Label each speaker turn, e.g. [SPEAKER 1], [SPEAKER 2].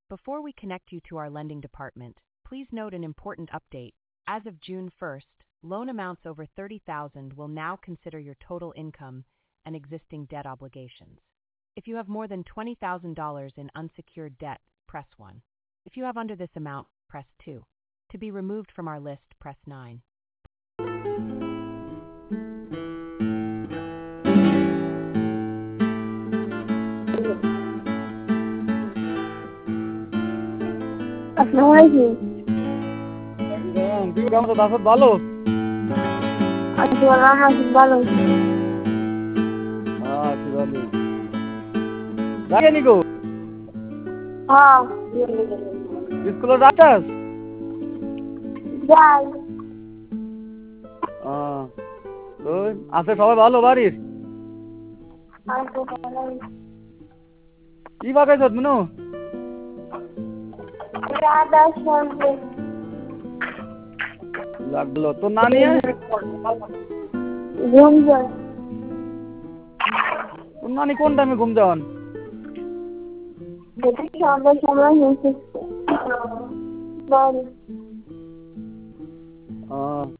[SPEAKER 1] Before we connect you to our lending department, please note an important update. As of June 1st, loan amounts over $30,000 will now consider your total income and existing debt obligations. If you have more than $20,000 in unsecured debt, press 1. If you have under this amount, press 2. To be removed from our list, press 9.
[SPEAKER 2] আসসালামু আলাইকুম।
[SPEAKER 3] তুই কেমন আছো? দাসত ভালো?
[SPEAKER 2] আছি ভালো।
[SPEAKER 3] আছি ভালো। যাকে নিকো?
[SPEAKER 2] হ্যাঁ।
[SPEAKER 3] স্কুলে যাচ্ছাস?
[SPEAKER 2] যাই।
[SPEAKER 3] আছে সবাই ভালো বাড়ির?
[SPEAKER 2] আছে ভালোই।
[SPEAKER 3] কি বাগাইছত মিনু?
[SPEAKER 2] রাধা সন্ধে।
[SPEAKER 3] লাগলো তোর নানি
[SPEAKER 2] ঘুম যায়।
[SPEAKER 3] তোর নানি কোন টাইমে ঘুম যাওয়ান?
[SPEAKER 2] সন্ধ্যার সময় হয়েছে।